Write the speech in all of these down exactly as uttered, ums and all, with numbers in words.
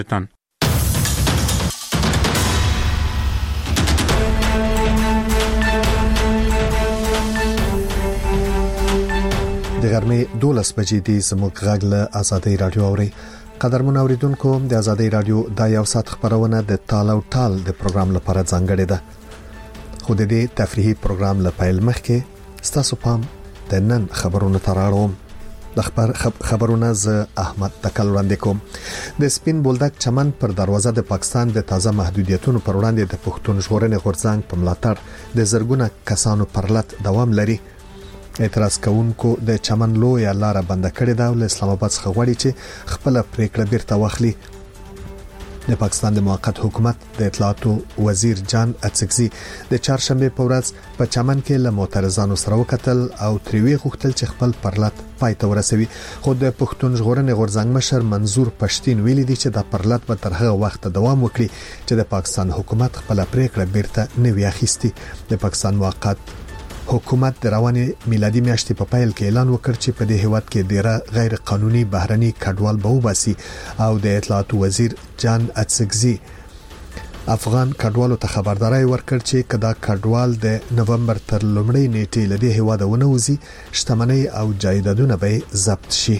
تن د غرمې دولس بجې دي زموږ غږ له آزادۍ رادیو اوري. قدرمن اوریدونکو د آزادۍ رادیو د یو ساعت خبرونه د تال او ټال د پروګرام لپاره ځانګړې ده. خو د دې تفریحي پروګرام لپاره مخکې ستاسو پام د نن خبرونو تراړوم. د خبر خبرونه ز احمد تکل وړاندې کوم. د سپین بولدک چمن پر دروازه د پاکستان د تازه محدودیتونو پر وړاندې د پښتون ژغورنې غورځنګ په ملاتړ د زرګونه کسانو پرلط دوام لري. اعتراض کوونکو د چمن لوی لار بند کړې ده او اسلام آباد څخه غواړي چې خپل پریکړه بیرته واخلي. د پاکستان د موقت حکومت د اطلاعاتو وزیر جان اڅکزي د چهارشنبه په ورځ په چمن کې له معترضانو سره وکتل او تریوي غوښتل چې خپل پرلط پای ته ورسوي. خو د پښتون ژغورنې غورځنګ مشر منظور پښتين ویلي دی چې د پرلط به تر هغه وخت دوام وکړي چې د پاکستان حکومت خپل پریکړه بیرته نه وي اخیستي. د پاکستان موقت حکومت د رواني میلادي میاشتې په پیل کې اعلان وکړ چې په دې هیواد کې ډیره غیر قانوني بهرني کډوال به وباسي او د اطلاعاتو وزیر جان اڅکزي افغان کډوالو ته خبرداري ورکړ چې کدا کډوال د نومبر تر لومړۍ نیټې لدې هیواد ونوزي شتمنۍ او جایدادونه به ضبط شي.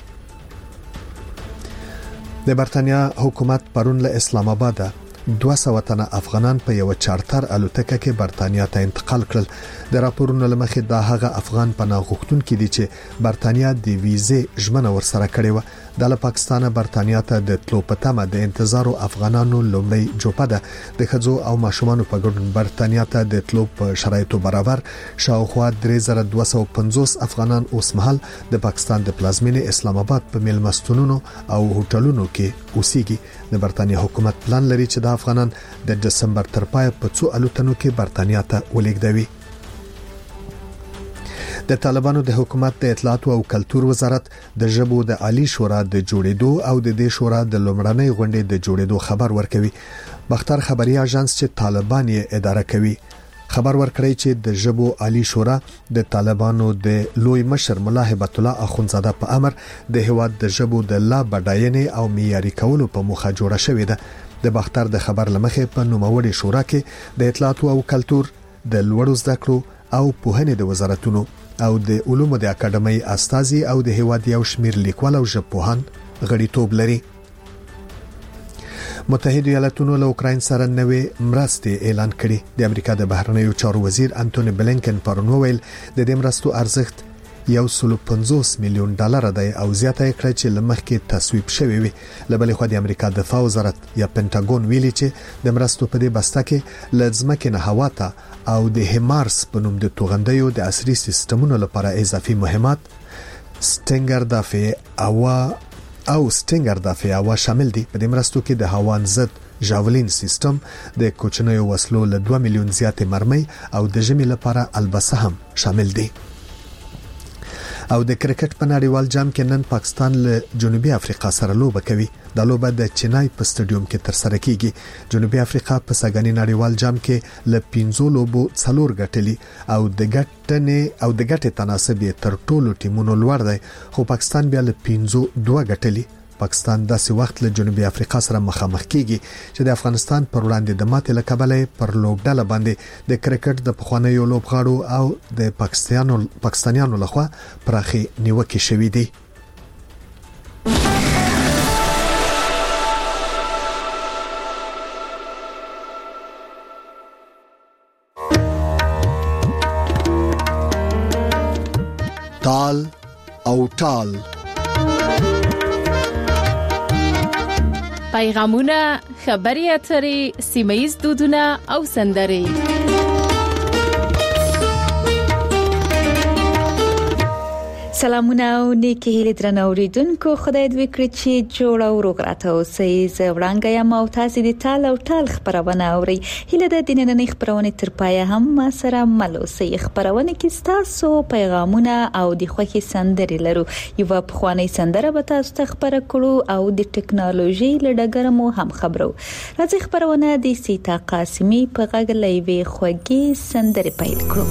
د برتانیا حکومت پرون له اسلام آباد دوه سوه تنه افغانان په یو چارتر الوتکه کې برتانیا ته انتقال کړل. د راپورونو لمخې دا هغه افغان پناه غوښتونکي دي چې برتانیا د ویزې ژمنه ورسره کړې و. د پاکستان برتانیا ته د تلو په تمه د انتظارو افغانانو لومړی جوپه ده. د خځو او ماشومانو په ګډون برتانیا ته د تلو په شرایطو برابر شاوخوا درې زره دوه سوه پنځوس افغانان اوس مهال د پاکستان د پلازمینې اسلام آباد په میلمستونونو او هوټلونو کې اوسېږي. د برتانیا حکومت پلان لري چې د افغانان د دسمبر تر پای په څو الوتنو کې برتانیا ته ولېږدوي. د طالبانو د حکومت د اطلاعات او کلتور وزارت د ژبو د عالی شورا د جوړېدو او د دې شورا د لومړنۍ غونډې د جوړېدو خبر ورکوي. بختر خبري اژانس چې طالبان یې اداره کوي خبر ورکړی چې د ژبو عالی شورا د طالبانو د لوی مشر مولا هبت الله اخونزاده په امر د هواد د ژبو د لا بډاینې او معیاري کولو په موخه جوړه شوې ده. د بختر د خبر لمخې په نوموړي شورا کې د اطلاعات او کلتور د لوړو زده کړو او پوهنې د وزارتونو او د علومو د اکاډمۍ استازي او د هیواد یو شمیر لیکوال او ژبپوهان غړیتوب لري. متحده ایالاتونو له اوکراین سره نوې مرستې اعلان کړې. د امریکا د بهرنیو چارو وزیر انټونی بلینکن پرون وویل د دې مرستو ارزښت یو سل پنځوس میلیون ډالر دی او زیاته کړه چې لمخکې تصویب شوی وي. لبلې خو د امریکا دفاع وزارت یا پینټاګون ویلي چې د مرستو په دې بسته کې لزمکه نه هوا ته او د هیمارس په نوم د توغندیو د عصري سیستمونو لپاره اضافي مهمات سټینګر دافع او او سټینګر دافع او شامل دي. په دې مرستو کې د هوان ضد جاولین سیستم د کوچنیو وسلو له دوه میلیون زیاتې مرمۍ او د ژمي لپاره البسه هم شامل دي. او د کرکټ په نړیوال جام کې نن پاکستان له جنوبي افریقا سره لوبه کوي. د لوبه د چنای په سټډیوم کې تر سره کیږي. جنوبي افریقا په ساګانی نړیوال جام کې له پنځو لوبو څلور ګټلي او د ګټنې او د ګټې تناسب تر ټولو ټیمونو لوړ دی. خو پاکستان بیا له پنځو دوه ګټلي. پاکستان داسې وخت له جنوبي افریقا سره مخامخ کیږي چې د افغانستان پر وړاندې د ماتې له کبله پر لوبډله باندې د کرکټ د پخوانیو لوبغاړو او د پاکستانو پاکستانیانو لخوا پراخي نیوکې شوې دي. تال او ټال پیغامونه، خبري اترې، سیمه‌ییز دودونه او سندرې. سلامونه او نیکی هیله درنو اوریدونکو، خدای دې وکړي چې جوړ او روغ راته اوسئ. زه وړاندې یم او تاسو دې تال او ټال خبرونه اورئ. هیله ده د نننۍ خبرونه تر پایه هم ما سره مل اوسئ. خبرونه کې تاسو پیغامونه او د خوښي سندرې لرو. یو په خواني سندره به تاسو ته خبره کړو او د ټکنالوژي لړګر مو هم خبرو. راځي خبرونه د سیتا قاسمی په غږ لوي خوږی سندره پیل کړو.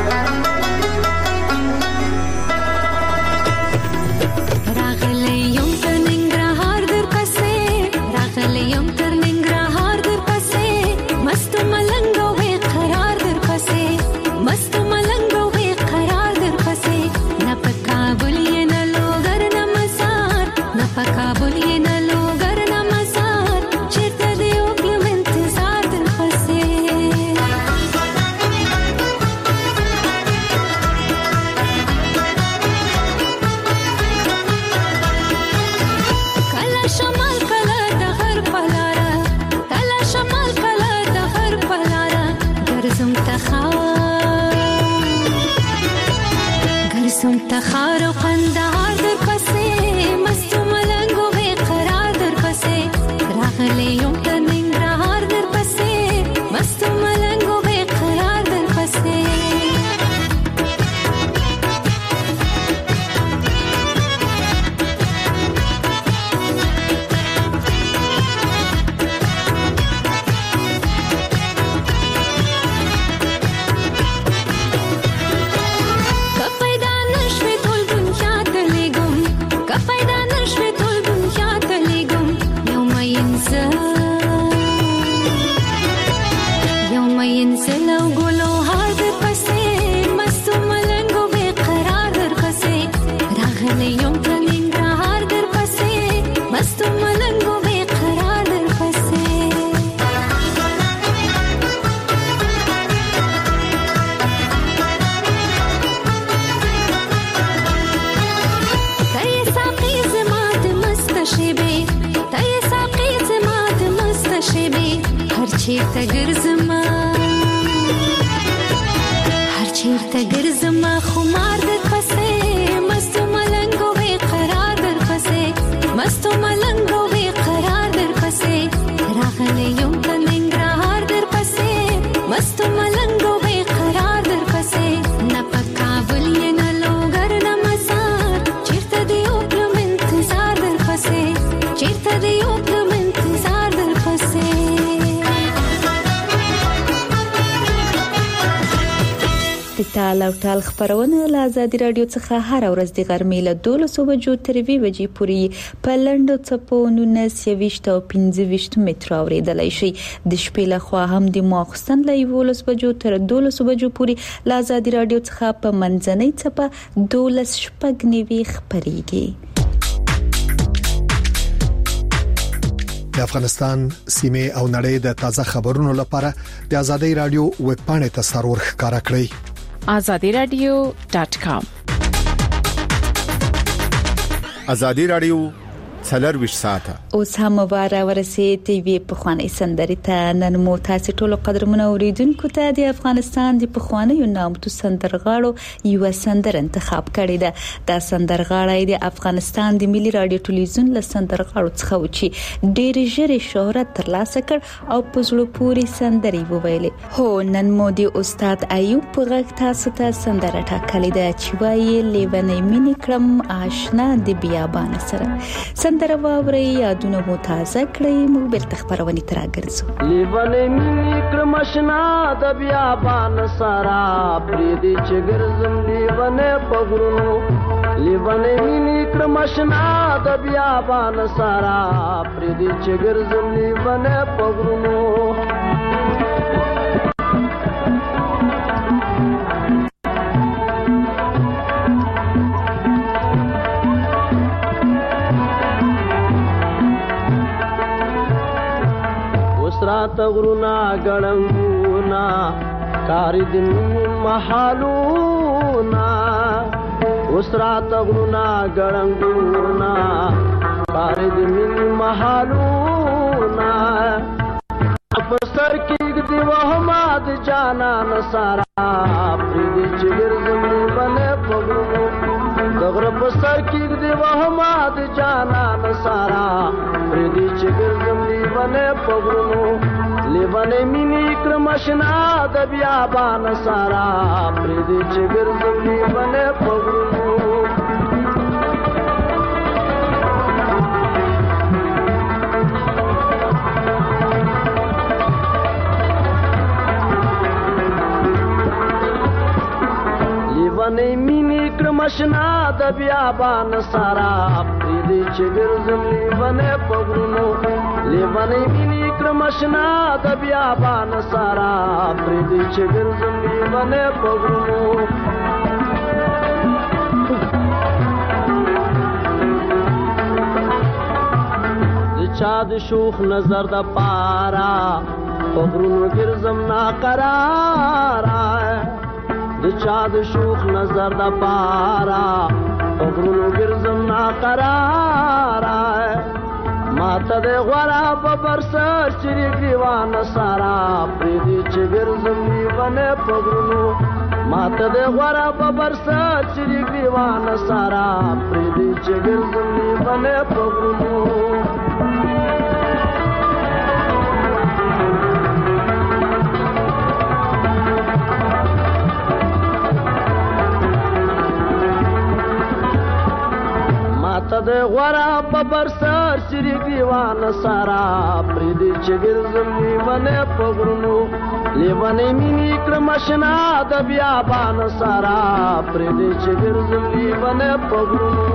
ټال او ټال خبرونه له آزادي رادیو څخه هر ورځ د غرمې له دولسو بجو تر وی بجې پورې په لنډو څپو نولس یويشت او پنځه ویشت متر اوریدلای شي. د شپې له خوا هم د ماخستن له یولس بجو تر دولسو بجو پورې له آزادي رادیو څخه په منځنۍ څپه دولس شپږ نیوي خبريږي. د افغانستان سیمه او نړۍ د تازه خبرونو لپاره د آزادي رادیو ویب پاڼې ته سرور ښکارا کړئ azadi radio dot com. آزادي رادیو څلور ساعته اوس هم مبارک ورسې ټي وي په خوانې سندري ته نن مو تاسو ټول قدرمنو اوریدونکو ته د افغانستان د پخوانیو نامتو سندرغاړو یو سندر انتخاب کړی ده. دا سندرغاړی د افغانستان د ملي رادیو ټلویزیون له سندرغاړو څخه و چې ډېر ژر شهرت ترلاسه کړ او په زړه پوري سندري وویلې. هو نن مو د استاد ایوب په غږ تاسو ته سندره ټاکلې ده چې وايي لیونی مینې کړم آشنا د بیابان سره. سندره واوري یادونه مو تازه کړئ. موږ بل تخبرونی تراګرځو لیونی مینې کړم آشنا د بیابان سره پریدي چې ګرځم لیونی په غرونو لیونی مینې کړم آشنا د بیابان سره پریدي چې ګرځم لیونی په غرونو. رات غرونا ګړنګونا کاری دن محالونا اوس رات غرونا ګړنګونا کاری دن محالونا په سر کې دی وهماد جانا نصارا پریدي چګر زمي باندې پغرو دغره په سر کې دی وهماد جانا نصارا پریدي چګر زمي باندې پغرو لیوانه مینی کرم آشنا د بیابان سارا پریدي چګر زمي باندې پغرو. اشنا د بیابان سارا پریدي چې ګرځم لیونه پغرونو لیونه مینی کرم اشنا د بیابان سارا پریدي چې ګرځم لیونه پغرونو چا د شوخ نظر د پارا پغرونو ګرځم نا قرار د چا د شوخ نظر د پارا پغرونو ګرځم نا قرار ماته د غورا په برسر چې ګریوان سارا پریدي چې ګرځم لیونه پغرونو ماته د غورا په برسر چې ګریوان سارا پریدي چې ګرځم لیونه پغرونو ماته د غورا په برسر سری ګریوان سارا پریدي چې ګرځم لیونه پغرونو لیونه مینی کرم اشنا د بیابان سارا پریدي چې ګرځم لیونه پغرونو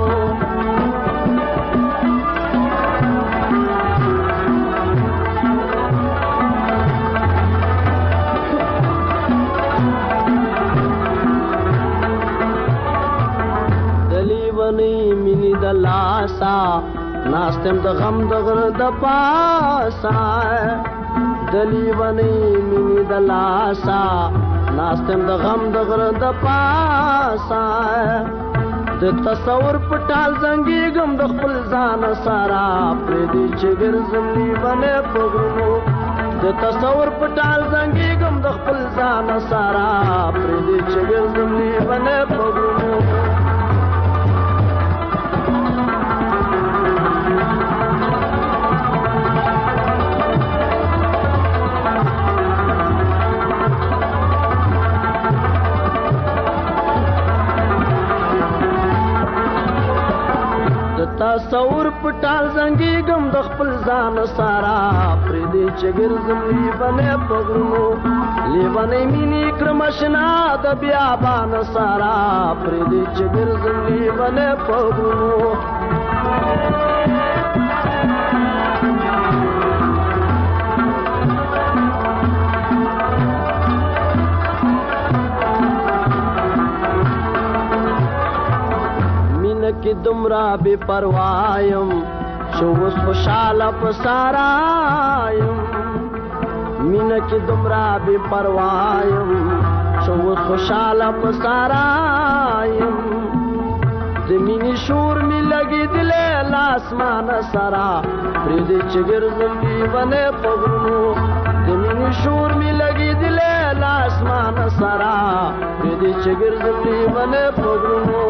مینی د لاسا ناستم د غم د غر د پاسا دلی ونی مینی د لاسا ناستم د غم د غر د پاسا د تصور پټال زنګي غم د خپل ځان سارا پریدي چې ګرځم لیونه پغرونو د تصور پټال زنګي غم د خپل ځان سارا پریدي چې ګرځم لیونه پغرونو تصور پټال زنګي غم د خپل ځان سارا پریدي چې ګرځم لیونه پغرونو لیونه مینی کرم اشنا د بیابان سارا پریدي چې ګرځم لیونه پغرونو کی دمرا بے پروایم شوس خوشاله پسارایم مینا کی دمرا بے پروایم شوس خوشاله پسارایم د مینی شور می لګی دل لاسمان سرا پریدي چې ګرځم لیونه پغرونو د مینی شور می لګی دل لاسمان سرا پریدي چې ګرځم لیونه پغرونو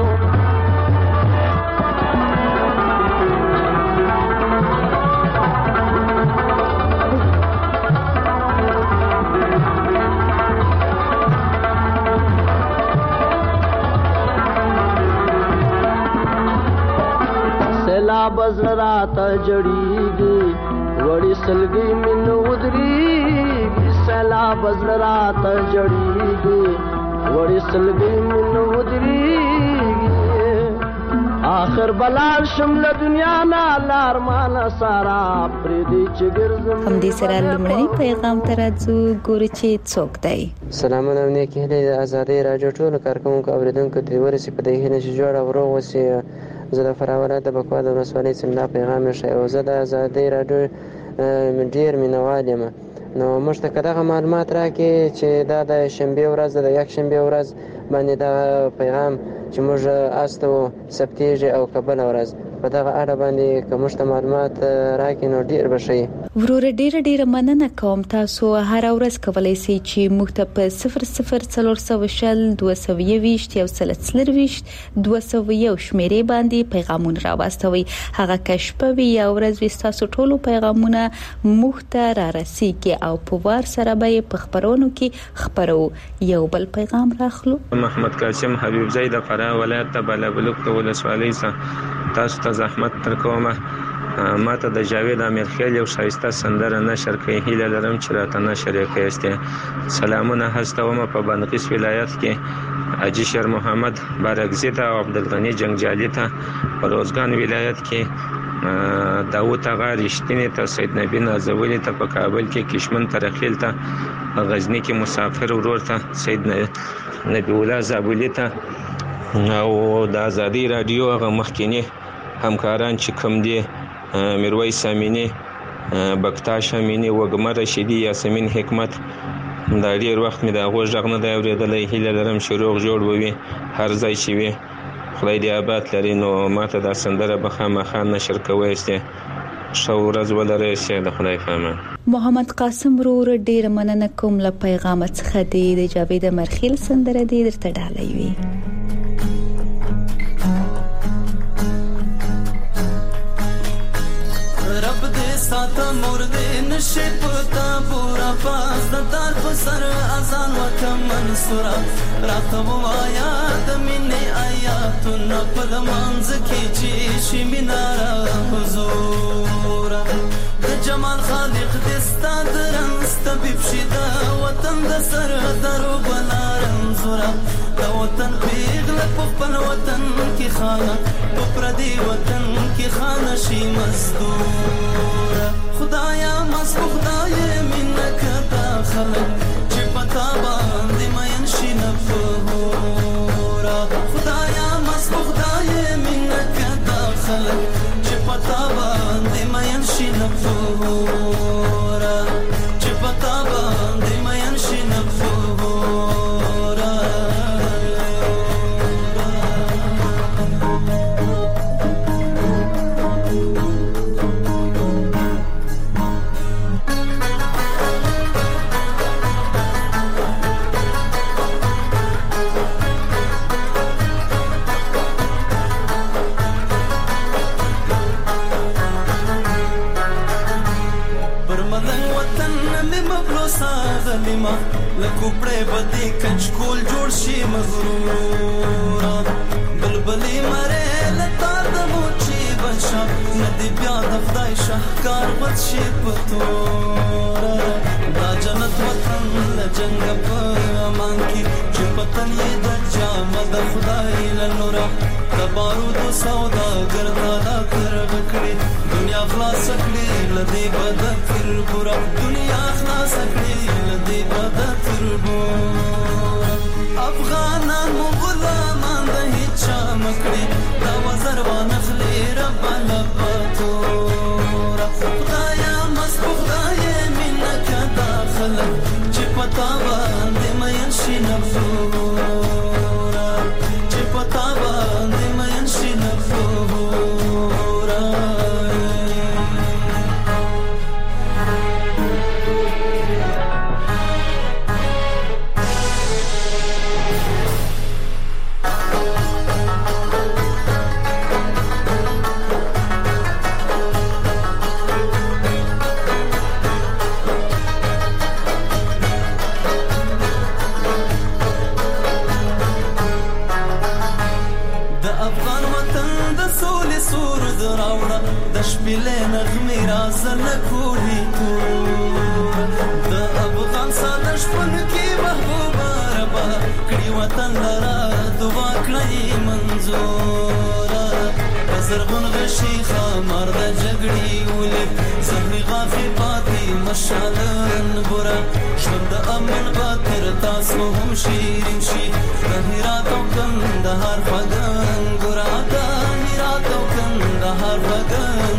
بزر رات جڑیگی وڑی سلگی من ودریگی سیلا بزر رات جڑیگی وڑی سلگی من ودریگی آخر بلال شمل دنیا نا لارمان سارا پریدي چې ګرځم هم دې سره لمړنی پیغام ترځو ګوري چې څوک دی سلامونه نیکی هلي د ازادي رادیو ټول کارکونکو اوریدونکو ته ورسې په دې هنه چې جوړ او روغ وسی زه د فراوله د بکوا د ولسوالۍ څخه پیغام شای او زه د ازادي رادیو ډیر مینوال یم نو موږ ته کداغه معلومات راکې چې دا د شنبه ورځ د یک شنبه ورځ باندې دا پیغام چې موږ استو سپتیږي او قبل ورځ په دغه اړه باندې کوم څه معلومات راکې نو ډیر بشي ورور ډیر ډیر مننه کوم تاسو هر ورځ کولای شئ چې موږ ته په صفر صفر څلور سوه شل دوه سوه یوویشت یو سل څلرویشت دوه سوه یو شمیرې باندې پیغامونه راوستوي هغه کشپوي یا ورځ وستاسو ټولو پیغامونه موږ ته را رسیږي او په وار سره به په خبرونو کې خبرو یو بل پیغام راخلو محمد قاسم حبیب زید فرا ولایت بلبلک ولسوالۍ تاسو ته زحمت تر کومه ماته د جاوید امیر خیل یو شایسته سندره نشر کوي هیله لرم چې راته نشر یې کړئ سلامونه هستومه په بندقیس ولایت کې حاجي شیر محمد بارکزي ته او عبدالغني جنگجالي ته په روزګان ولایت کې داوود اغا رښتینی ته سید نبی نازولی ته په کابل کې کشمن ترخیل ته غزنی کې مسافر ورور ته سید نبی الله زابلی ته او د آزادی رادیو هغه مخکینی همکاران چې کوم دي میرویس امینی بکتاش امینی وګمر رشیدی یاسمین حکمت دا ډیر وخت مې دا غوږ غږ نه دی اورېدلی هیله لرم چې روغ جوړ وي هر ځای چې وي خدای دې آباد لري نو ماته دا سندره به خامخا نشر کوی سي ښه ورځ ولرئ سي د خدای په امان. محمد قاسم ورور ډیر مننه کوم له پیغام څخه دی د جاوید مرخیل سندره دی درته ډالۍ وي. ساته مرده نشي پتا پورا پاس د تار په سر اذان وکه منصورا راته وایا د مینې آیاتونه په منځ کې چې شي مینارا حضور د جمال خالق د ستاد رنست بيبشدا وطن د سر درو بلارم زورا د وطن پیغله په خپل وطن کې خانه په پردي وطن کې خانه شي مزدور خدایا مسخ خدای منک داخل چې پتا باندې مین شي نفورا خدایا مسخ خدای منک داخل چې پتا باندې مین شي نفورا چې پتا باندې مین شي نفورا لکوپړې بدی کچکول جوړ شي مغرور بلبلې مره لتار د موچی بشا ندی بیا د خدای شهکار بد شي پتور دا جنت وطن له جنگ په امان کې چې پتن یې د جام د خدای له نور د بارود سودا ګرځاله تر وکړي دنیا خلاص کړي لدی بد تر ګور دنیا خلاص کړي لدی بد تر ګور افغانان غلامان د هیڅ مکړي دا وزر ونخلي رب لبتور خدایا مسخ خدای منک داخل چې پتا باندې مین شي نفورا چې پتا باندې مین شي نفورا شپېلې نغمې رازه لکولی تور د افغان ساده شپون کې محبوبه ربا کړي وطن لرا دعا کړئ منظوره په زرغون غشي خامار د جګړې ولې زهري غافي پاتې مشالن ګوره ژوند د امن باتر تاسو هم شیرین شي د هرات او کندهار فګن ګوره د هرات او کندهار فګن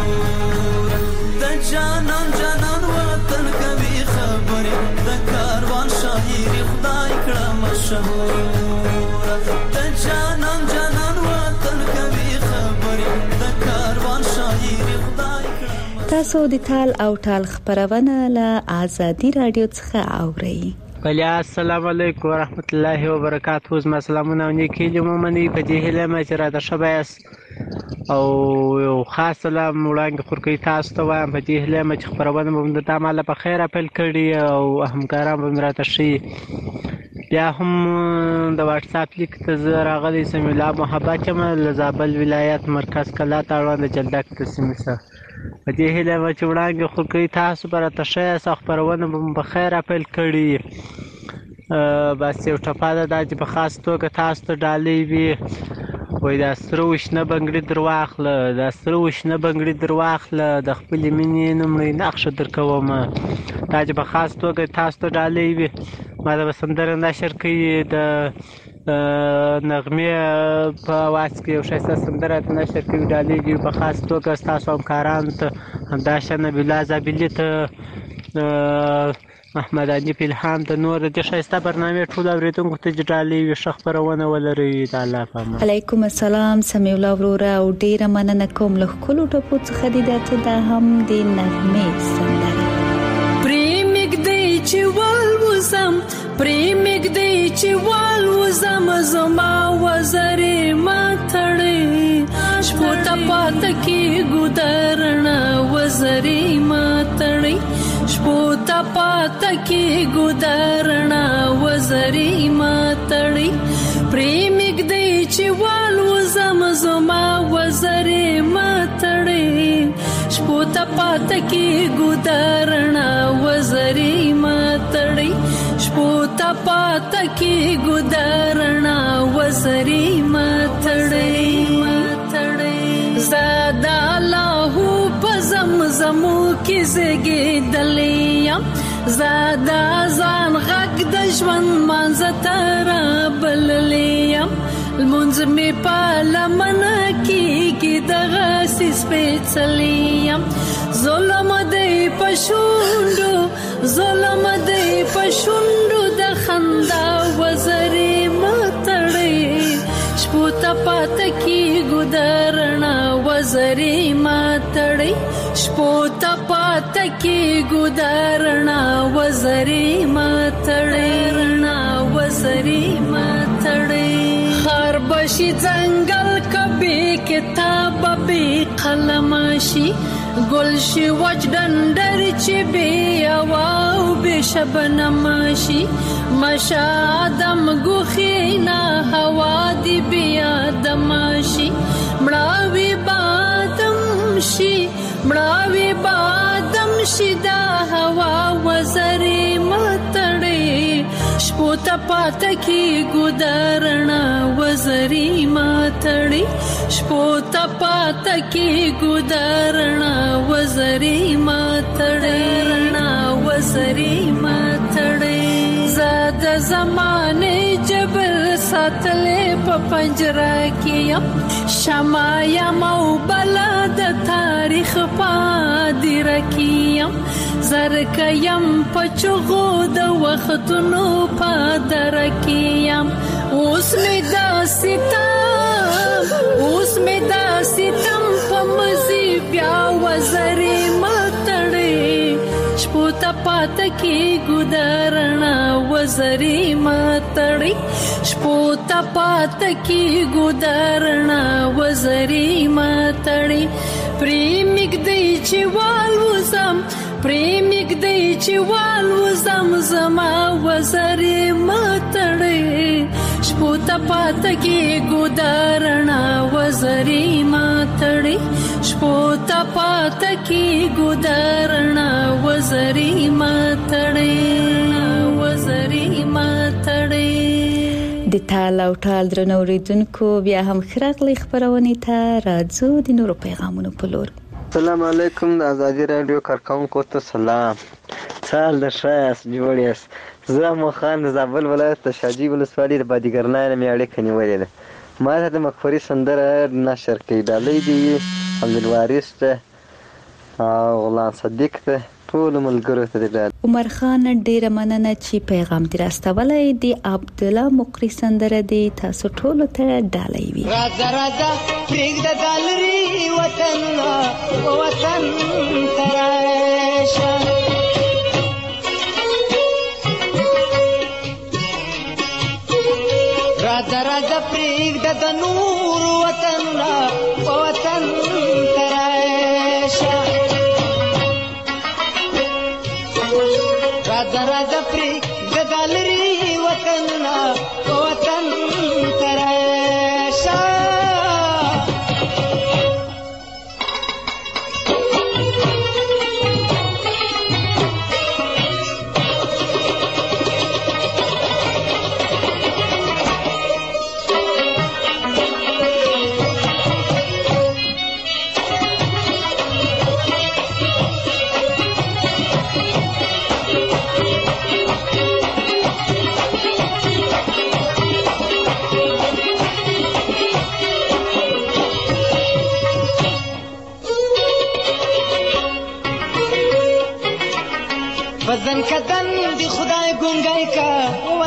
جانان جانان وطن کوي خبرې د کاروان شاعري خدای کړه مشهور د جانان جانان وطن کوي خبرې د کاروان شاعري خدای کړه. تاسو د تال او ټال خبرونه له آزادي رادیو څخه اورئ. بله السلام علیکم ورحمت الله وبرکاته. زما سلامونه او نیکې لمومني په دې هیله مې چې را د شبایس او یو خاص سلام وړاندې خورکې تاسو ته وایم په دې هیله مې چې خبرونه مو د تعامل په خیر اپیل کړي او همکاران به راته شي. بیا هم د واتس اپ لیک ته زه راغلی سم الله محبت یم له زابل ولایت مرکز کلا ته اړوند جلدک ته سیمه سره په دې هیله مې چې وړاندې خورکې تاسو به راته شي خبرونه به په خیر اپیل کړي. بس یو ټپه ده دا چې په خاص توګه تاسو ته ډالۍ وي وایي دا سره وشنه بنګړي در واخله دا سره وشنه بنګړي در واخله د خپلې مینې لومړۍ نقشه در کومه دا چې په خاص توګه تاسو ته ډالۍ وي ما د به سندره نشر کوي د نغمې په اواز کې یو ښایسته سندره نشر کوي ډالۍ وي په خاص توګه ستاسو همکارانو ته همداشان نبیالله زابلي ته محمد حنیف الهام ته نور د ښایسته برنامې ټولو اورېدونکو ته چې ډالۍ وي ښه خپرونه ولرئ د الله په امان. علیکم السلام سمیع الله وروره او ډیره مننه کوم له ښکلو ټپو څخه دې درته دا هم د نغمې سندره پرې مږدی چې والوزم پرې مږدی چې والوزم زما وزرې ما تړې شپو ته پاته کېږو درڼه وزرې ما تړې شپو ته پاته کېږو درڼه وزرې ما تړې پرې مږدی چې والوزم زما وزرې ما تړې شپو ته پاته کېږو درڼه وزرې ما تړې شپو ته پاته کېږو درڼه وزرې ما تړې زادا الله په زمزمو کې زګېدلې یم زادا ځان غږ د ژوند منځ ته رابللې یم لمونځ مې په لمنه کېږي دغسې سپېڅلی یم ظلم دی په شونډو ظلم دی په شونډو د خندا وزرې مه تړې شپو ته پاته کېږو درڼه وزرې ما تړې شپو ته پاته کېږو درڼه وزرې ما تړې رڼا وزرې ما تړې خار بشي ځنګل کبي کتاب به قلم شي ګل شي وچ ډنډر چې بې هوا او بې شبنم شي مشه آدم ګوښې نه هوا دې بې آدم شي مړاوي بادم شي مړاوي بادم شي دا هوا وزرې مه تړې شپو ته پاته کېږو درڼه وزرې ما تړې شپو ته پاته کېږو درڼه وزرې ما تړې رڼا وزرې ما تړې زه د زمانې جبر ساتلې په پنجره کې یم شمع یم او بلا د تاریخ پادره کې یم زرکه یم په چغو د وختونو پادره کې یم اوس مې دا ستم اوس مې دا ستم په مزي بیا وزرې ما تړې شپو ته پاته کېږو درڼه وزرې ما تړې شپو ته پاته کېږو درڼه وزرې ما تړې پرې مږدی چې والوزم پرې مږدی چې والوزم زما وزرې ما تړې شپو ته پاته کېږو درڼه وزرې ما تړې شپو ته پاته کېږو درڼه وزرې ما تړې وزرې ما تړې د تال او ټال درنو اوریدونکو بیا هم خراغلی خبرونه ته راځو د نورو پیغامونو په لور. السلام علیکم د ازادي رادیو کارکونکو ته سلام. سال د شایس جوړیس زه مو خان د زابل ولایت د شاجی ولسوالۍ د بادیګرنای نه مې اړیکه نیولې ده. ما ته د مغفري سندره نشر کړې ډالۍ دي عبدالوارث ته او غلام صدیق ته ټول ملګرو ته د عمر خان ډیره مننه چې پیغام دې راستولای دی. عبد الله مقری سندره دی تاسو ټول ته ډالۍ وي. راځه راځه پرېږده دالري وطن وطن تراشه راځه راځه پرېږده د نور وطن وطن تراشه راځه راځه پرېږده دالري وطن وطن تراشه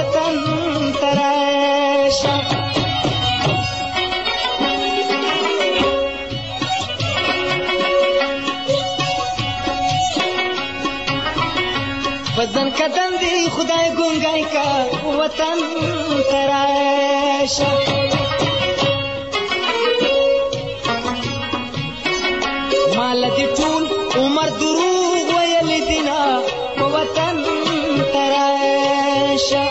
وطن تراشه بدن کدن دی خدای ګونګای کا وطن تراشه مال دې ټول عمر دروغ ویل دینا وطن تراشه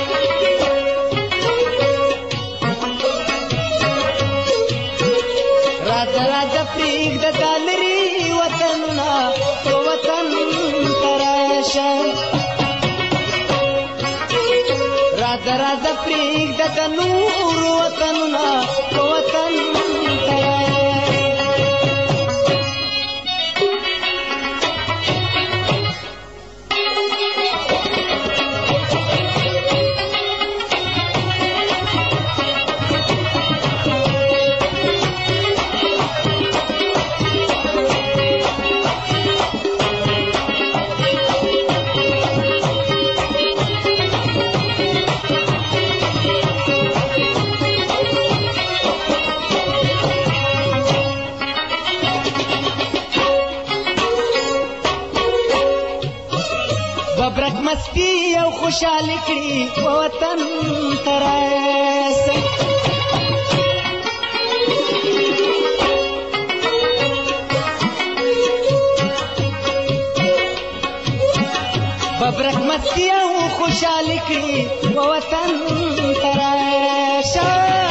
راځه راځه پرېږده دا لرې وطنونه وطن تراشه راځه راځه پرېږده د نور وطنونه وطن تراشه ببرک مستی او خوشحالی کړي وطن تراشه ببرک مستی او خوشحالی کړي وطن تراشه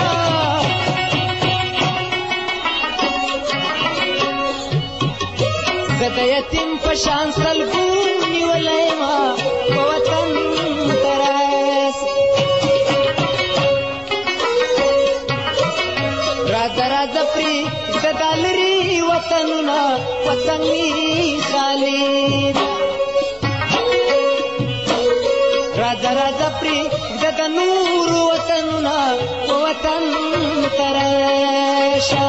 زه د یتیم په شان سلګو نیولی ما په وطن تراشه راځه راځه پرېږده دا لرې وطنونه وطن مې خالي راځه راځه پرېږده د نور وطنونه وطن تراشه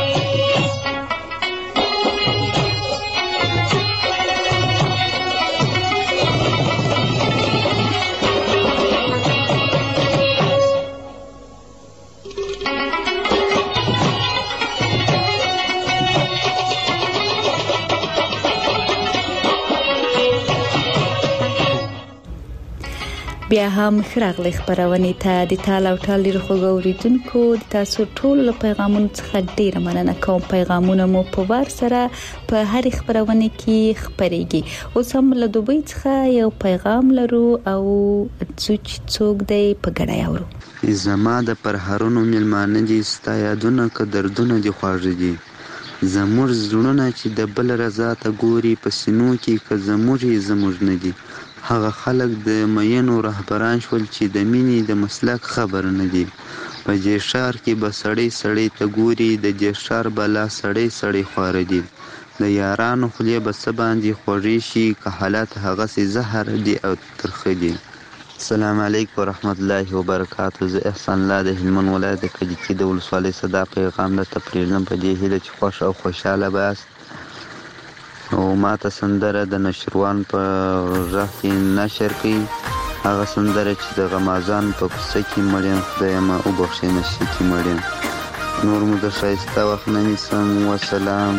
بیا هم خراغلی خبرونه ته د تال او ټال لري خو غوړیدونکو د تاسو ټول پیغامونو څخه ډیره مننه کوم. پیغامونه مو په وار سره په هر خبرونه کې خبريږي. اوس هم له دوبۍ څخه یو پیغام لرو او څوک څوک دی په ګډه یاورو. زما د پرهرونو ملمانه دي ستا یادونه که دردونه دي خواږه دي زموږ زړونه چې د بل رضا ته ګوري په سینو کې که زموږ زموږ نه دي هغه خلک د مینو رهبران شول چې د مینې د مسلک خبر نه دي په دې ښار کې به سړی سړی ته ګوري د دې ښار بلا سړی سړی خواره دي د یارانو خولې به څه باندې خوږې شي که حالات هغسې زهر دي او ترخه دي. السلام علیکم ورحمت الله وبرکاته. زه احسان الله د هلمند ولایت د کجکي د ولسوالۍ صدا پیغام درته پرېږدم په دې هیله چې خوښ او خوشحاله به یاست او ما ته سندره د نشروان په غږ کې نشر کړي هغه سندره چې د غمازان په کوڅه کې مړ یم خدایه ما وبخښې نشي کې مړ یم نور مو د ښایسته وخت نه نیسم. وسلام.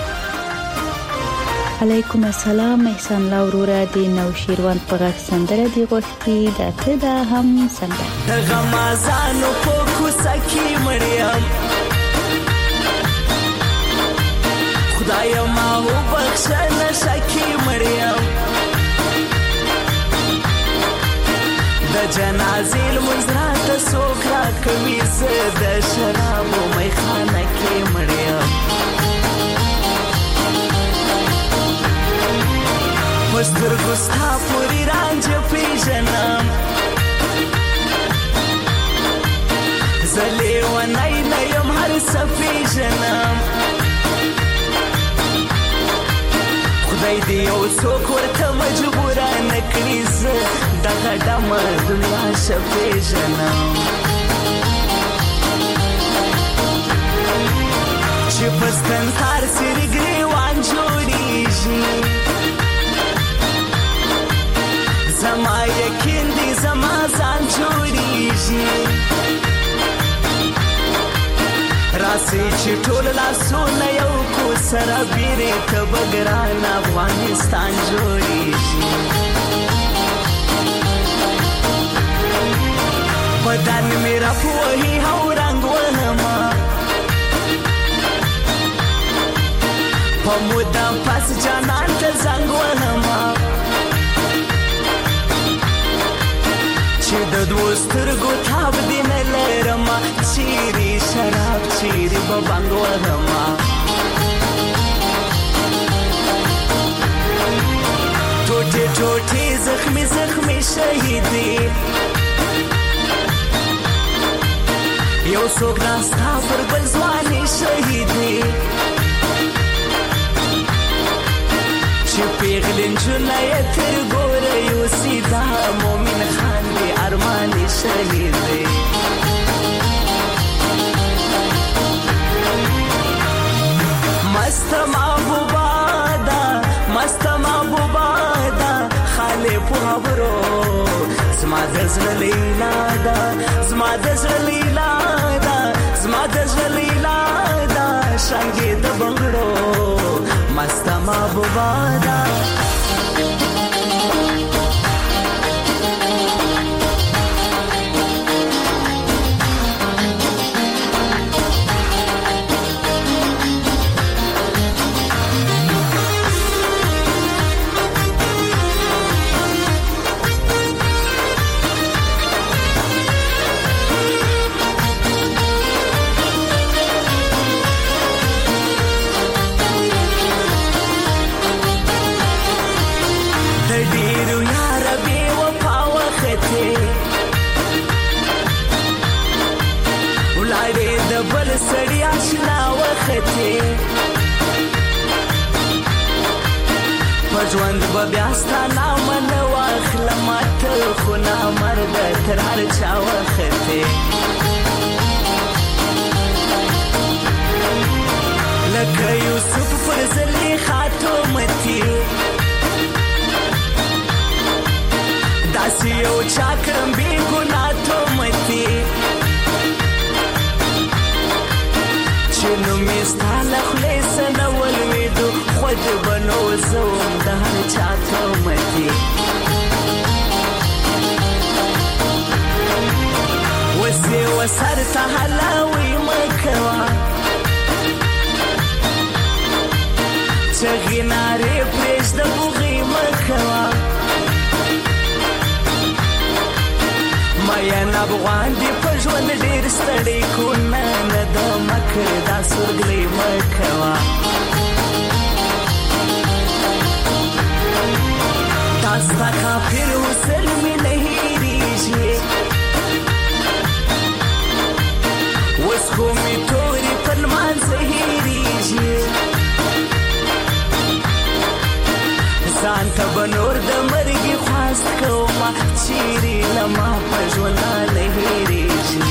علیکم السلام. احسان الله وروره د نوشیروان په غږ سندره دی غوښتي دا ته دا هم سندره د غمازانو په کوڅه کې مړ یم خدایا ما وبخښه نشه کې مړ یم د جنازې لمونځ راته څوک راکوي زه د شرابو میخانه کې مړ یم په سترګو ستا پورې رانجه پېژنم زه لیونی نه یم هر څه پېژنم خدای دې یو څوک ورته مجبوره نه کړي زه دغه ډمه دنیا ښه پېژنم چې په ستنسار سرې ګریوان جوړېږي زما یقین دی زما ځان داسې چې ټول لاسونه یو کو سره بیرې ته به ګران افغانستان جوړېږي بدن مې راپوهي او رنګ وهمه په مدام پس جانان ته زنګ وهمه چې د دوو سترګو تاب دې نه لرمه چیرې شراب چیرې به بنګ وهمه ټوټې ټوټې زخمي زخمي شهیدې یو څوک ناستا پر بل ځوانې شهیدې چې پیغلې نجونه یې تر ګوره یوسي دا مومن خان دې ارمانې شهیدې مست محبوبه ده مست محبوبه ده خالې په خبرو زما د زړه لیلا ده زما د زړه لیلا ده زما د زړه لیلا ده شانګې د بنګړو مست محبوبه ده بل سړی آشنا وخته په ژوند به بیا ستا نامه نه واخلم ته خو نامرده تر هر چا وخته لکه یوسف پر زلیخا تومتي داسې یو چا کړم بې ګناه تومتي چې نو مې ستا له خولې څه نه ولوېدو خود به نو زه وم د هر چا تومتي اوس یې وسر ته هلاوی مه کوه چغې نارې پرېږده بوغې مه کوه مین افغان دې په ژوند ډېر ستړی کونه نه د مکر دا سورګلې مه کوه دا ستا کافر حسن مې نه هېرېږي اوس خو مې تورې په لمانځه هېرېږي ځان ته به نور د مرګي خواست کومه چیرې له ما په ژونده نه هېرېږي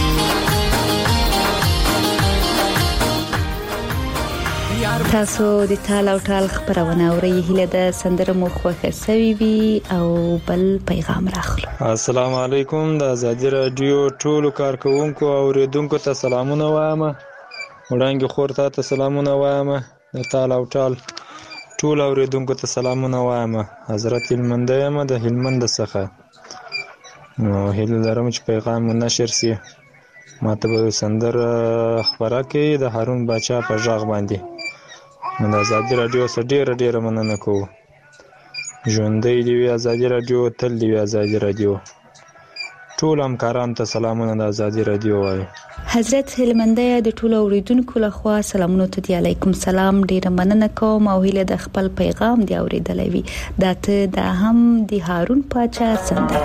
تاسو د تال او ټال خبرونه اورئ هله د سندره مو خوښه سوي وي او بل پیغام راخلو السلام علیکم د ازادي رادیو ټولو کارکونکو او اوریدونکو ته سلامونه وایم وړاندې خور ته سلامونه وایم د تال او ټال ټول اوریدونکو ته سلامونه وایم حضرت هلمند یم د هلمند څخه نو هیله لرم چې پیغام نشر سي ماته به سندره خبره کوي د هارون باچا په ژغ باندې نو د ازادي رادیو سره ډیره ډیره مننه کوو ژوندۍ دې وي ازادي رادیو تل دې وي ازادي رادیو ټول همکارانو ته سلامونه د ازادي رادیو وایي حضرت هلمندیه د ټولو اوریدونکو لخوا سلامونه ته دی علیکم سلام ډیره مننه کوم او هیله د خپل پیغام دی اوریدلې وي دا ته د هم د هارون پاچا سندره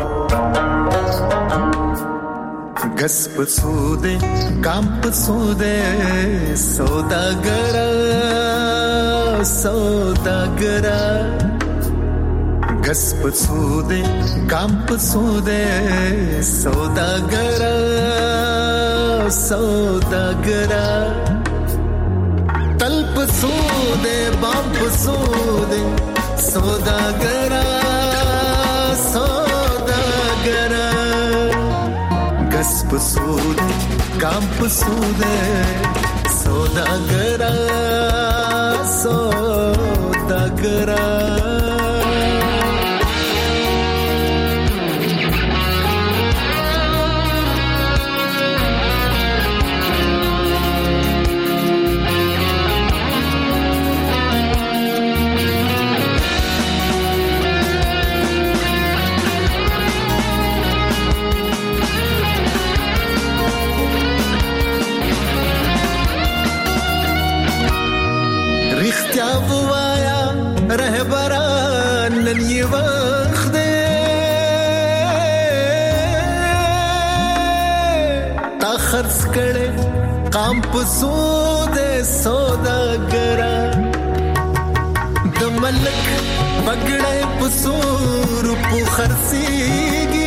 غس پسوده کام پسوده سوداګرا سوداګرا غس پسوده کام پسوده سوداګرا سوداګرا تل پسوده بام پسوده سوداګرا سوداګرا غس پسوده کام پسوده सौदागरा सौदागरा रहबरान नन ये वक्त दे ता खर्च करे काम पसूदे सौदागरा द मलक बगड़े पसूर पु खर्सीगी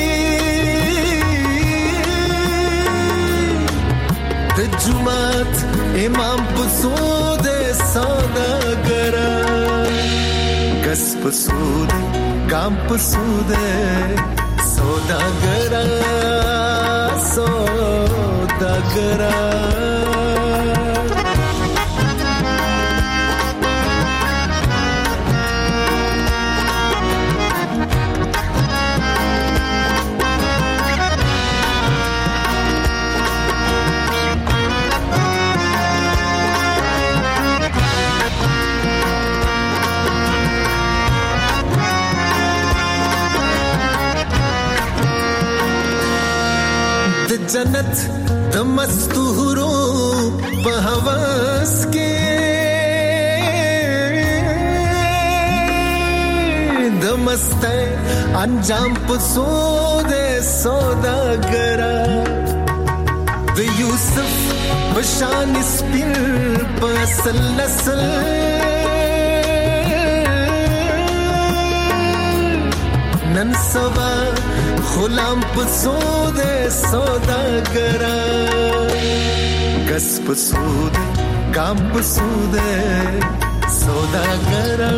द जुमात इमाम पसूदे सौदागरा गस पसूदे काम पसूदे सौदागरा सौदागरा जन्नत द मस्तूरो बहवस के द मस्ते अंजाम पसूदे सौदागरा द यूसुफ बशान स्पिन पसल नस्ल नन सवा गुलाम पसूदे सौदागरा गस पसूदे काम पसूदे सौदागरा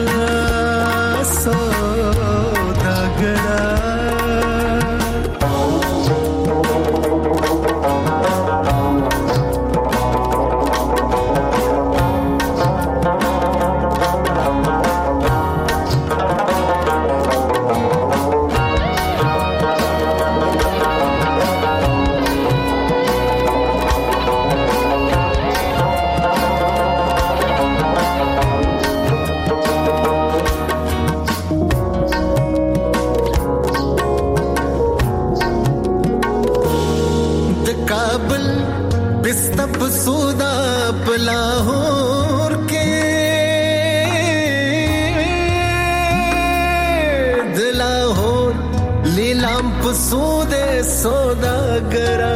सौदागरा लाहौर के दिलाहौर लीलाम पसूदे सौदागरा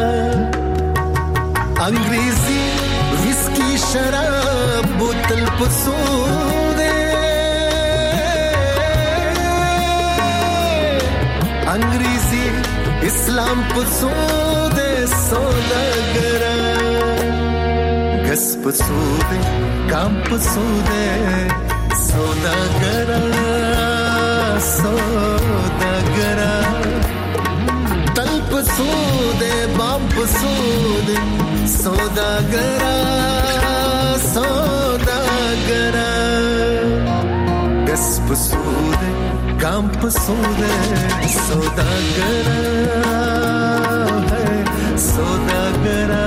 अंग्रेजी विस्की शराब बोतल पसूदे अंग्रेजी इस्लाम पसूदे सौदागरा गस पसूदे काम पसूदे सौदागरा सौदागरा तल पसूदे बाम पसूदे सौदागरा सौदागरा गस पसूदे काम पसूदे सौदागरा है सौदागरा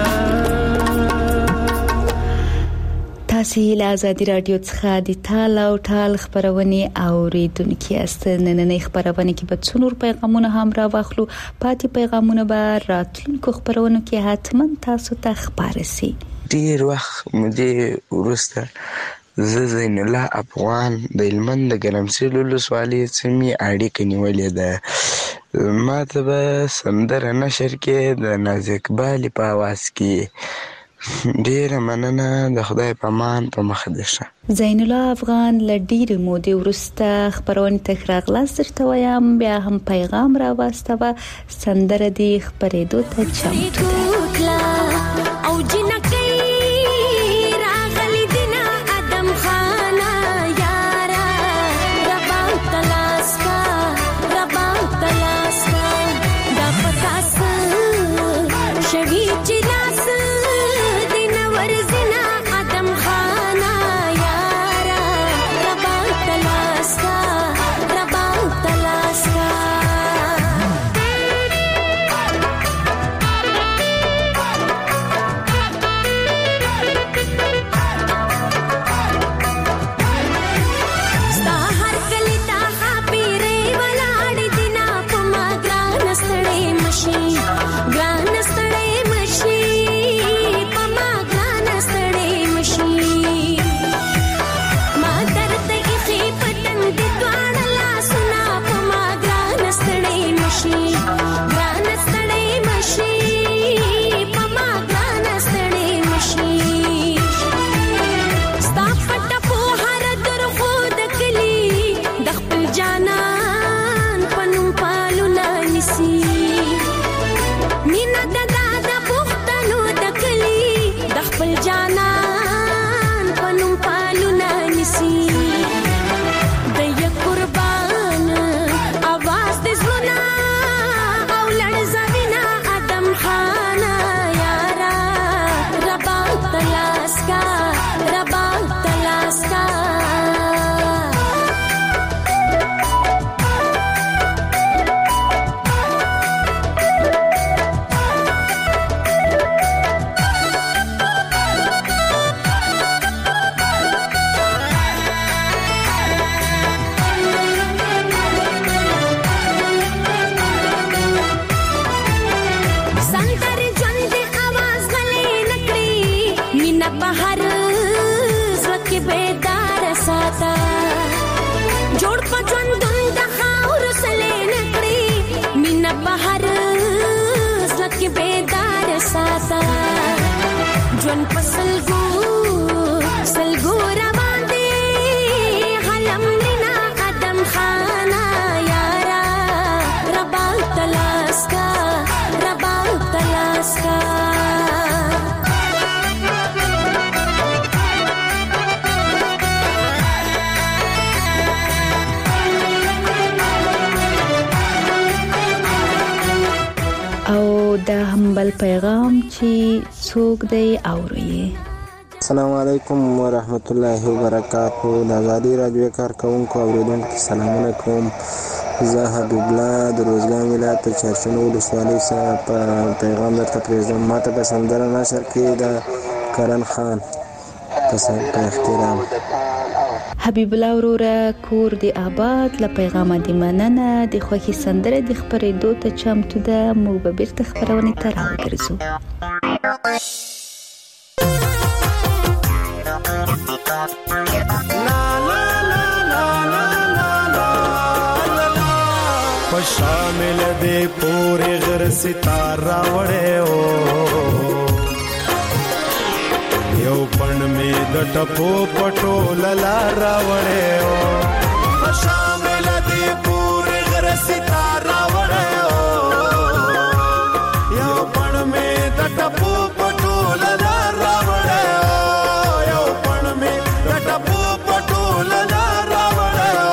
تاسو له آزادي رادیو څخه د ټال او ټال خبرونه اوریدونکو یاست. نننې خبرونه کې به څلور پیغامونه هم راوخلو. پاتې پیغامونه به راتلونکو خبرونو کې حتما تاسو ته خبرسي. ډیر وخت مده ورسته زه زین الله افغان د هلمند د ګرمسیر ولسوالۍ سیمې اړیکه نیولې ده. ما ته به سندره نشر کې د نازک بالي په आवाज کې ډیره مننه. د خدای په امان په مخ ده. زین الله افغان لډیر مودې ورسته خبرونه تکرار لاسرته وایم. بیا هم پیغام را واستوه سندره دی خبرېدو ته چمتو او جنکې راغلی دینا ادم خانه یارا ربا تلاسکا ربا تلاسکا دا پتاس شوی چې لاس دین ورزن جون پسلګو سلګو روان دي غلم لنا قدم خانا یارا ربا تلاسکا ربا تلاسکا او دا هم بل پیغام چې څوک دی اوري. السلام علیکم ورحمت الله وبرکاتہ. د آزادی رادیو کارکونکو اوریدونکو سلامونه کوم. زه حبیب الله د روزګان ولایت چارشنو ولسوالۍ څخه په پیغام درته پرېږدم. ماته په سندره نشر کې د کرن خان په احترام. حبیب الله وروره کور دی آباد. له پیغامه دی مننه. د خوښي سندره د خپرېدو ته چمتو ده. موږ به بیرته خپرونې ته راوګرځو. شامل دے پورے غر ستارہ وڑے ہو یو پن میں دٹپو پٹو للارا وڑے ہو. شامل دے پورے غر ستارہ وڑے ہو یو پن میں دٹپو پٹو للارا وڑے ہو یو پن میں دٹپو پٹو للارا وڑے ہو.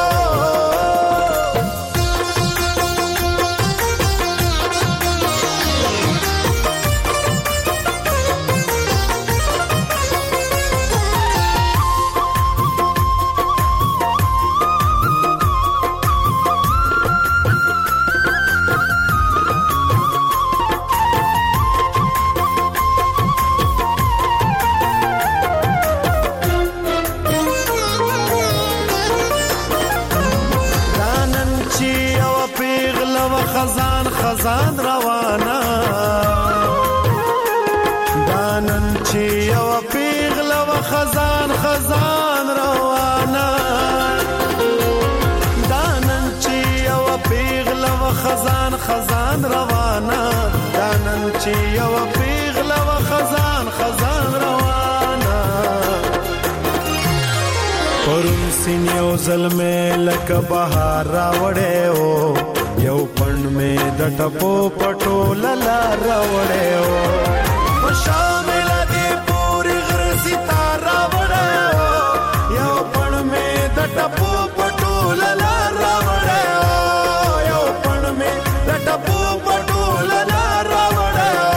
خزان خزان روانا دانن چی یو پیغل و خزان خزان روانا دانن چی یو پیغل و خزان خزان روانا دانن چی یو پیغل و خزان خزان روانا. پرون سین یو ظلمه لک بهار راوړې او یو پن میں دٹپو پٹو للا راوڑے ہو. شامل دی پوری غر ستارہ وڑے ہو یو پن میں دٹپو پٹو للا راوڑے ہو یو پن میں دٹپو پٹو للا راوڑے ہو.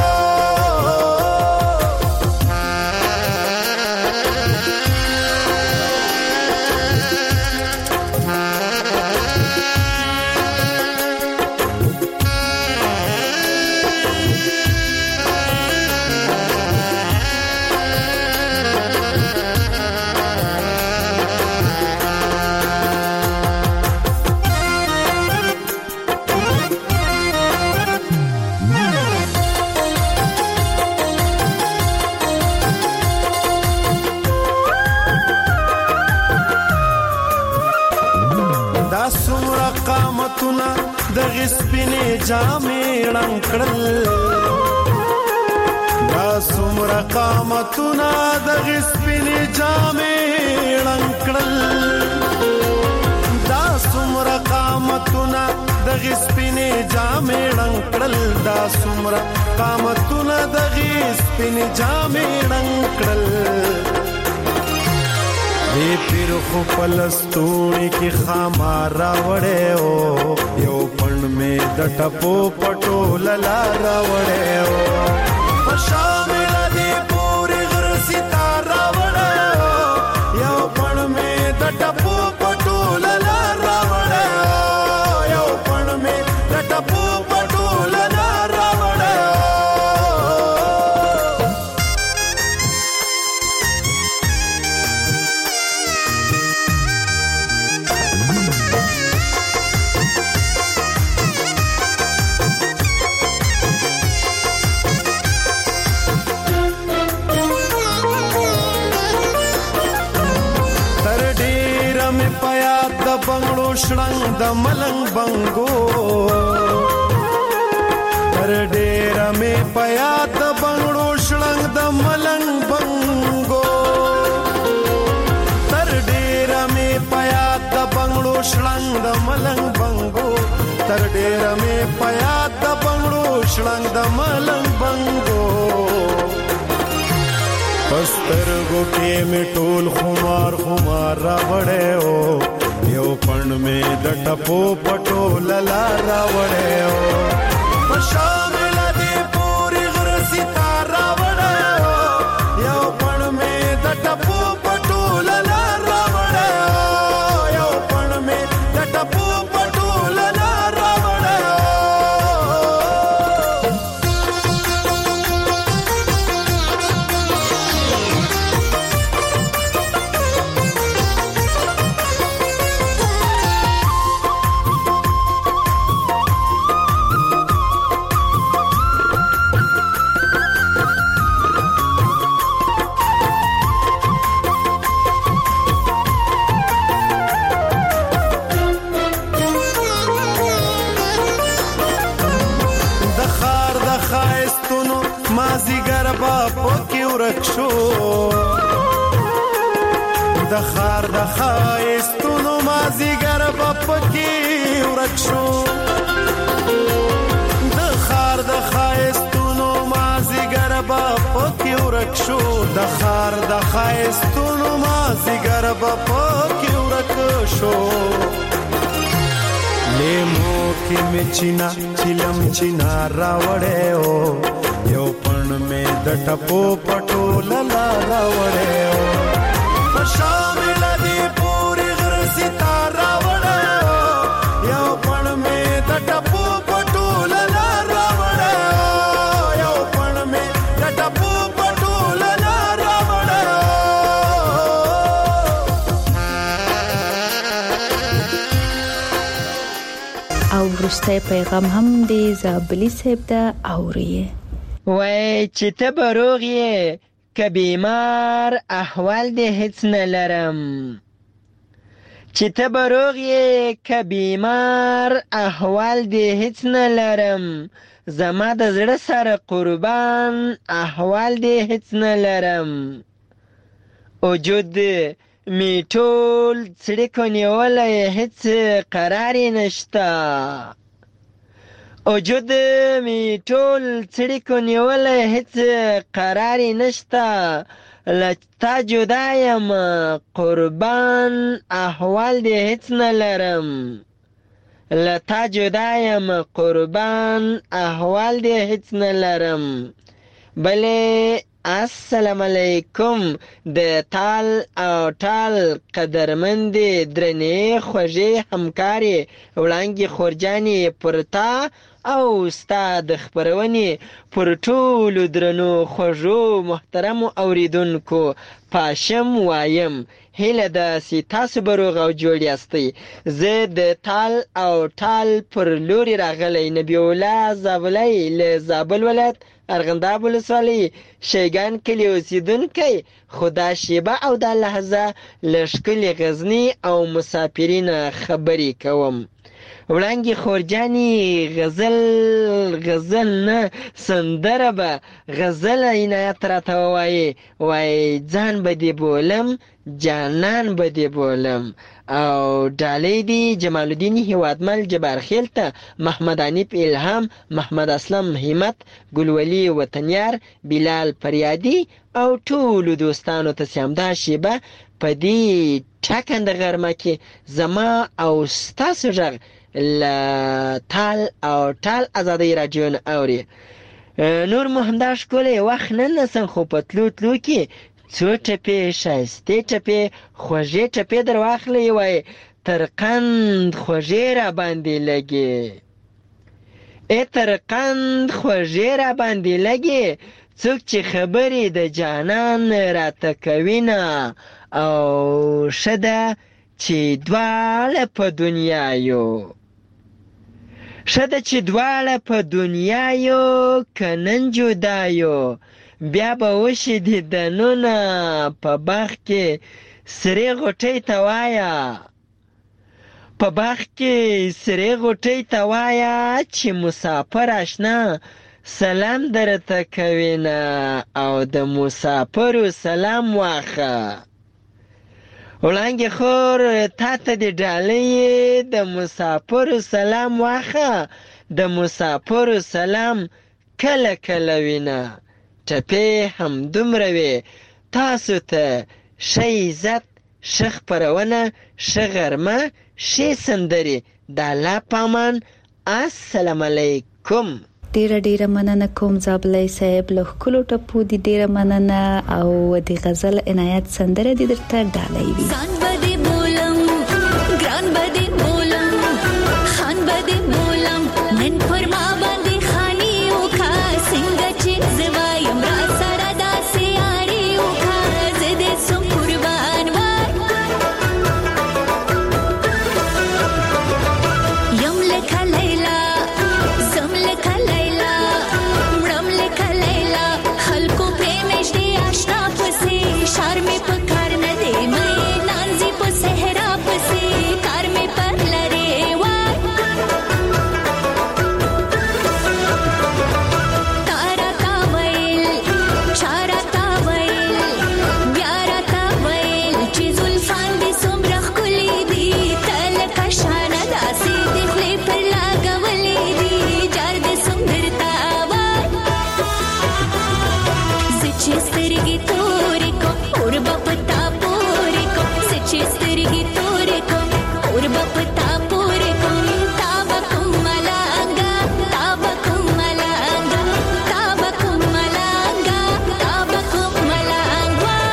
دغه سپینې جامې رنگړل دا څومره قامتونه دغه سپینې جامې رنگړل دا څومره قامتونه دغه سپینې جامې رنگړل دا څومره قامتونه دغه سپینې جامې رنگړل. دی پیر خو پلستوړي کې خامارا وړې او یو پن میں دټپو پټو للا راوړې او. شامل دی پورې غر ستاره وړې او یو پن میں دټپو پټو للا راوړې او یو پن میں دټپو پټو للا راوړې او. بنگړو شړنګ د ملنګ بنګو تر ډېر مې پیا د بنگړو شړنګ د ملنګ بنګو تر ډیره مې پیاد د بنگړو شړنګ د ملنګ بنګو تر ډیره مې پیاد د بنگړو شړنګ د ملنګ بنګو پسترګو کې مې ټول خمار خمار راوړې او یو پڼ مې د ټپو پټو للا راوړې او شامل دې پوری غر ستاره راوړې او یو پڼ مې د ټپو پټو للا راوړې او یو پڼ مې د ټپو پټو للا راوړې د خار د خایستونو مازیګر په پکې ورک شو د خار د خایستونو مازیګر په پکې ورک شو د خار د خایستونو مازیګر په پکې ورک شو لیمو کې مې چینا چلم چینا راوړې او یو پڼ مې د ټپو پټو للا راوړې او شامل دې پوری غر ستاره راوړې او یو پڼ مې د ټپو پټو للا راوړې او یو پڼ مې د ټپو پټو للا راوړې او ورسته پیغام هم دی زابلی صاحب دا اوري وای چې ته به روغ یې که بیمار احوال دې هیڅ نه لرم چې ته به روغ یې که بیمار احوال دې هیڅ نه لرم زما د زړه سره قربان احوال دې هیڅ نه لرم وجود می ټول څړیکو نیولی هیڅ قرار یې نشته وجود می ټول څړیکو نیولی هیڅ قرار یې نشته له تا جدا یم قربان احوال دې هیڅ نه لرم له تا جدا یم قربان احوال دې هیڅ نه لرم بلې السلام علیکم د تال او ټال قدرمندې درنې خوږې همکارې وړانګې خورجانې پر تا او ستا د خپرونې پر ټولو درنو خوږو محترمو اوریدونکو پاشم وایم هیله ده چې تاسو به روغ او جوړ یاستئ زه د تال او ټال پر لوري راغلی نبی الله زابلی له زابل ولایت ارغنداب ولسوالۍ شیګان کلي اوسېدونکی خو دا شیبه او دا لحظه له ښکلې غزني او مسافرینه خبرې کوم وړانګې خورجانې غزل غزل نه سندره به غزل عنایت راته ووایې وایي ځان به دې بولم جانان به دې بولم او ډالۍ دي جمال الدین هیوادمل جبار خیل ته محمد عنیف الهام محمد اسلم همت ګلولي وطنیار بلال فریادي او ټولو دوستانو ته چې همدا شیبه په دې ټاکنده غرمه کې زما او ستاسو غږ له تال او ټال ازادۍ راډیو نه اوري نور مو همدا ښکلی وخت نه نسم خو په تلو تلو کې څو ټپې ښایستې ټپې خوږې ټپې در واخلئ وای تر قند خوږې را باندې لګې ای تر قند خوږې را باندې لګې څوک چې خبرې د جانان راته کوي نه او ښه ده چې دواړه په دنیا یو ښه ده چې دواړه په دنیا یو که نن جدا یو بیا به وشي دیدنونه په باغ کې سرې غوټۍ ته وایه په باغ کې سرې غوټۍ ته وایه چې مسافر اشنا سلام درته کوینه او د مسافرو سلام واخه. وړانګې خور تا ته د ډالۍ د مسافرو سلام واخه، د مسافرو سلام کله کله وینه. ټپې هم دومره وې تاسو ته ښه عزت، ښه خپرونه، ښه غرمه، ښې سندرې. د الله په امان. السلام علیکم. ډیره ډیره مننه کوم زابلای صاحب له ښکلو ټپو دي. ډیره مننه او د غزل عنایت سندره دي درته ډالۍ وي. ځان بده بولم ګران بده بولم خان بده بولم نن پر ما باندې خاني او کا څنګه چې زوایم را سره داسې یاري او کا زه دې سم قربان وای یم لکه لیلا زم لکه لیلا مړم لکه لیلا خلکو په مشدي آشنا پسې شار مې په کار نه دی مې نانځي په صحرا پسې کار مې پر لري وای تارا تا ویل چارا تا ویل بیارا تا ویل چې زلفان دې څومره ښکلي دي تل کشانه داسې دې خولې پر لګولې دي جار دې سندرتا وای زه چې سترګې تورې کوم اور به پتا پورې کوم زه چې سترګې تورې کوم اور به پتا پورې کوم تا به کوم ملنګه تا به کوم ملنګه تا به کوم ملنګه تا به کوم ملنګ وای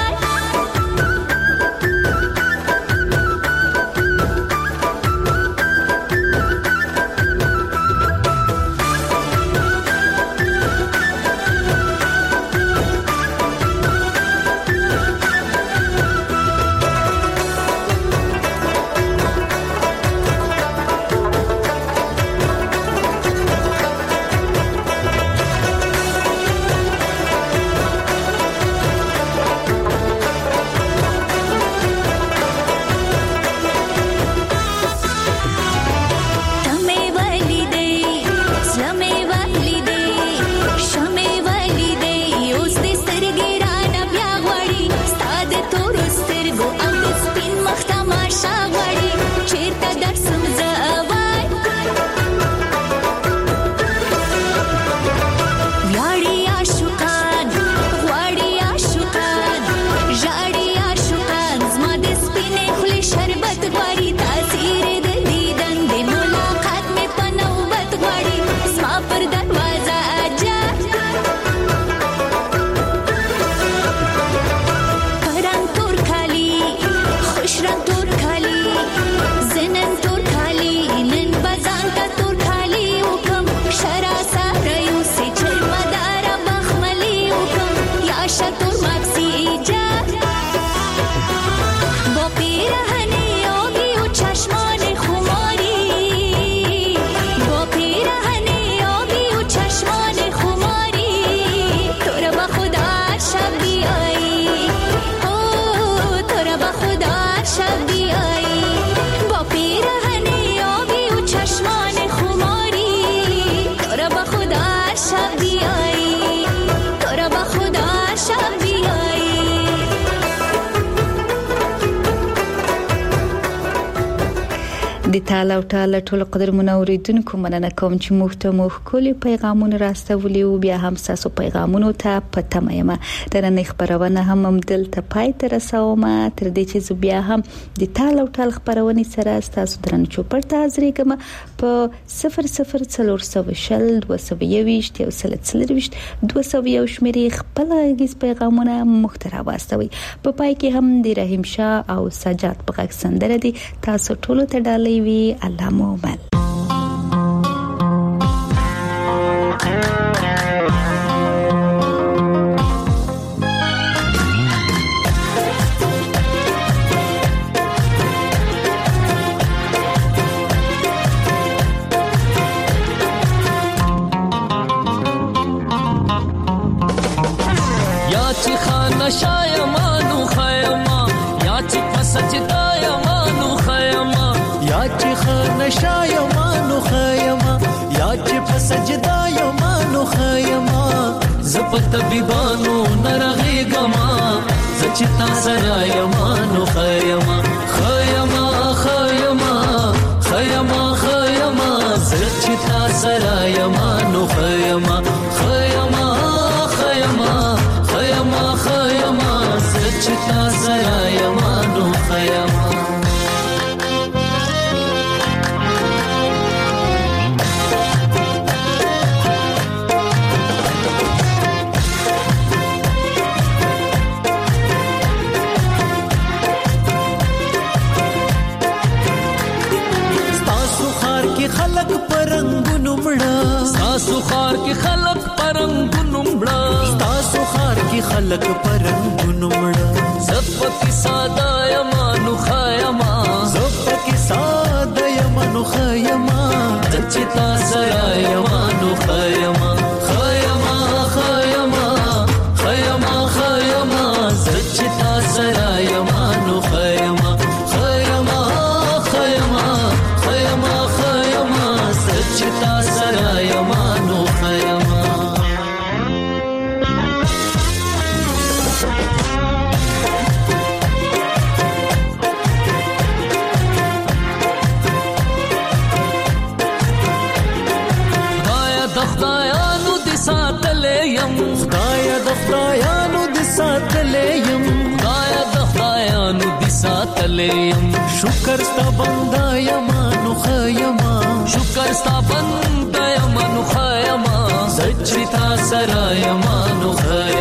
تمې ولیدې زلمې ولیدې شمې ولیدې اوس دې سترګې رانه بیا غواړي ستا د تورو سترګو او د سپین مخ تماشا غواړي چېرته درسم زه وای ویاړي عاشقان غواړي عاشقان ژاړي عاشقان زما د سپینې خولې شربت غواړي تاثیر د دیدن د ملاقات مې په نوبت غواړي زما پر دروازه اجر پرنګ تور کالي خوش رنګ تور کالي زنن تور کالي نن بزان ته تور کالي وکم شرا سره یوسې چرمداره بخملي وکم یا شتور ماکسي ایجاد با پیرهنی آبی و چشمان خماری با پیرهنی آبی و چشمان خماری تو را با خدا شب بیایی او تو را با خدا شب بیایی با پیرهنی آبی و چشمان خماری تو را با خدا شب بیایی تو را با خدا شب بیایی د تاله او تاله ټول قدرمن اوریدونکو مننه کوم چې موږ ته مو ښکلي پیغامونه راستولي او بیا هم تاسو پیغامونو ته پته مېما د نن خبرونه هم هم دلته پای ته رسوم تر دې چې بیا هم د تاله او تاله خبرونه سره تاسو درن چوپړ ته حاضرې کوم په صفر صفر څلور سوه شل دوه سوه یوویشت یو سل څلرویشت دوه سوه یو شمیرې خپل غږیز پیغامونه مخترا واستوي په پای کې هم د رحیم شاه او سجاد په غږ سندره دي تاسو ټول ته ډالۍ وي الله مو بل سجدا یو مانو خیما زپ طبيبانو نرغيګما زچتا سره یما نو خیما خیما خیما خیما خیما زچتا سره یما نو خیما خیما خیما خیما خیما زچتا سره یما نو خیما خلق پرنګونو مړه تاسو خار کې خلق پرنګونو مړه تاسو خار کې خلق پرنګونو مړه زپکی ساده یمانو خیما زپکی ساده یمانو خیما چچتا سره یمانو خیما خیما خیما خیما خیما چچتا سره یمانو خیما خیما خیما خیما چتا سره یمانو خیما خدایا د خدایانو د ساتلې يم خدایا د خدایانو د ساتلې يم خدایا د خدایانو د ساتلې يم شکر ست بندا یمانو خیما شکر ستا بندا یمانو خیما زچتا سره یمانو خیما